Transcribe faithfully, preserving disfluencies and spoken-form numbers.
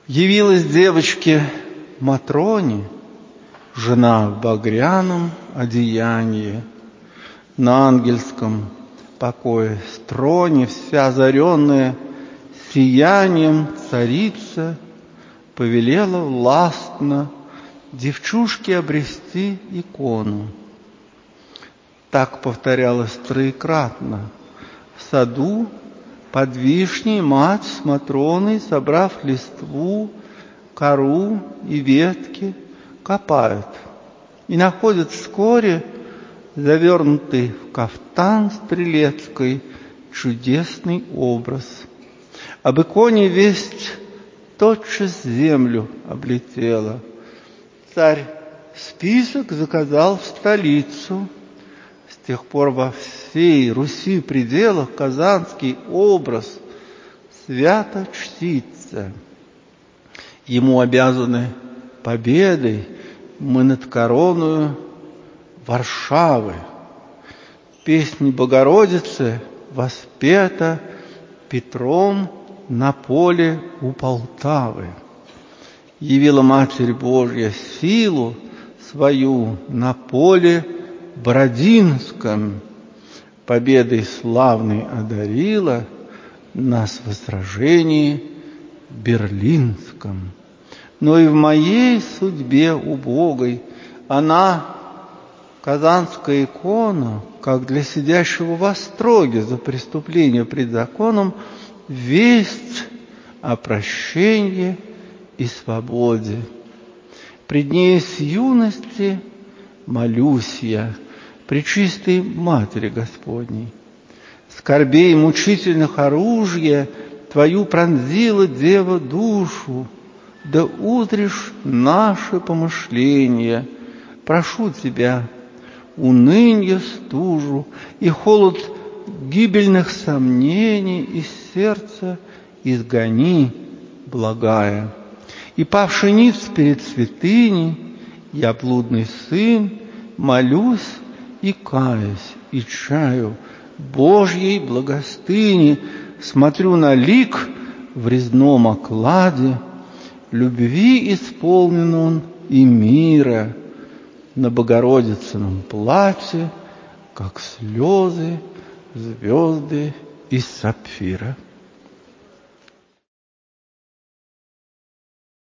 Явилась девочке Матроне жена в багряном одеянии, на ангельском покое строне, вся озаренная сиянием царица повелела властно девчушке обрести икону. Так повторялось троекратно. В саду под вишней мать с Матроной, собрав листву, кору и ветки, копают и находят вскоре завернутый в кафтан стрелецкий чудесный образ. Об иконе весть тотчас землю облетела. Царь список заказал в столицу. С тех пор во всей Руси пределах казанский образ свято чтится. Ему обязаны победой мы над короною Варшавы. Песнь Богородицы воспета Петром на поле у Полтавы. Явила Матерь Божья силу свою на поле Бородинском, победой славной одарила нас в сражении Берлинском. Но и в моей судьбе убогой она, казанская икона, как для сидящего в остроге за преступление пред законом, весть о прощении и свободе. Пред ней с юности молюсь я, пречистой Матери Господней. Скорбей мучительных оружие Твою пронзила, Дева, душу, да узришь наши помышления. Прошу Тебя, унынье, стужу и холод гибельных сомнений из сердца изгони, благая. И павши ниц перед святыней, я, блудный сын, молюсь и каюсь, и чаю Божьей благостыни, смотрю на лик в резном окладе, любви исполнен он и мира, на Богородицыном платье, как слезы, звезды из сапфира.